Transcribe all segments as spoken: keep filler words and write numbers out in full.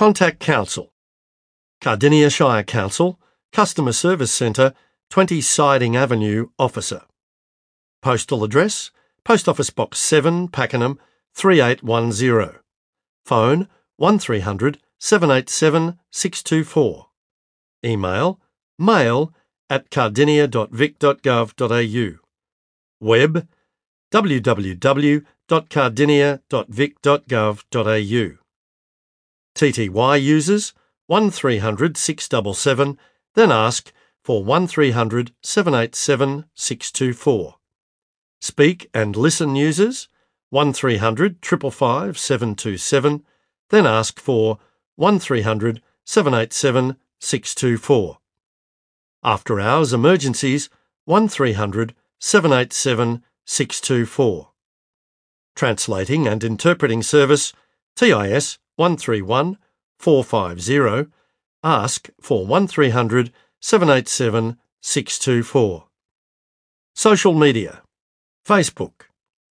Contact Council. Cardinia Shire Council, Customer Service Centre, twenty Siding Avenue, Officer. Postal address, Post Office Box seven, Pakenham, three eight one zero. Phone one three hundred, seven eight seven, six two four. Email mail at cardinia dot vic dot gov dot a u. Web w w w dot cardinia dot vic dot gov dot a u. T T Y users one three hundred, six seven seven, then ask for one three hundred, seven eight seven, six two four. Speak and listen users one three hundred, five five five, seven two seven, then ask for one three hundred, seven eight seven, six two four. After hours emergencies one three hundred, seven eight seven, six two four. Translating and interpreting service T I S one three one, four five zero. Ask for one three hundred, seven eight seven, six two four. Social media. Facebook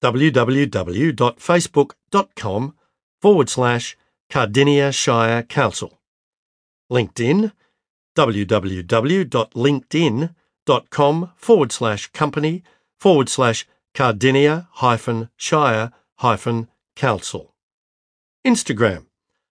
www.facebook.com forward slash Cardinia Shire Council. LinkedIn www.linkedin.com forward slash company forward slash Cardinia hyphen Shire hyphen Council. Instagram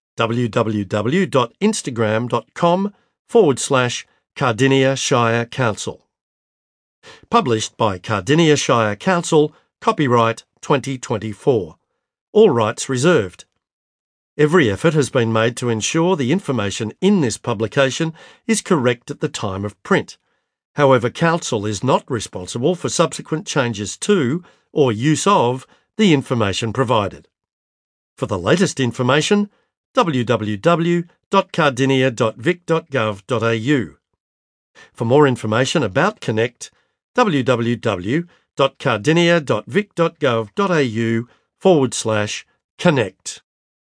www.instagram.com forward slash Cardinia Shire Council. Published by Cardinia Shire Council, copyright twenty twenty-four. All rights reserved. Every effort has been made to ensure the information in this publication is correct at the time of print. However, Council is not responsible for subsequent changes to or use of the information provided. For the latest information, w w w dot cardinia dot vic dot gov dot a u. For more information about Connect, w w w dot cardinia dot vic dot gov dot a u forward slash connect.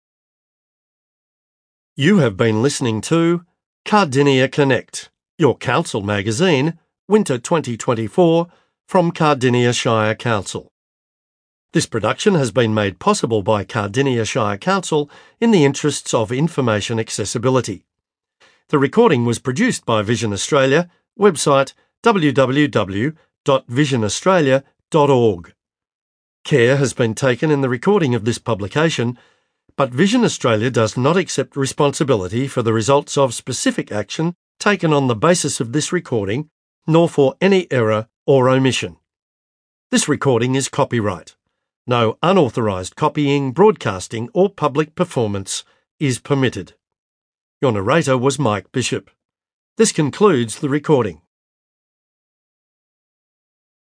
You have been listening to Cardinia Connect, your council magazine, Winter twenty twenty-four, from Cardinia Shire Council. This production has been made possible by Cardinia Shire Council in the interests of information accessibility. The recording was produced by Vision Australia, website w w w dot vision australia dot org. Care has been taken in the recording of this publication, but Vision Australia does not accept responsibility for the results of specific action taken on the basis of this recording, nor for any error or omission. This recording is copyright. No unauthorised copying, broadcasting or public performance is permitted. Your narrator was Mike Bishop. This concludes the recording.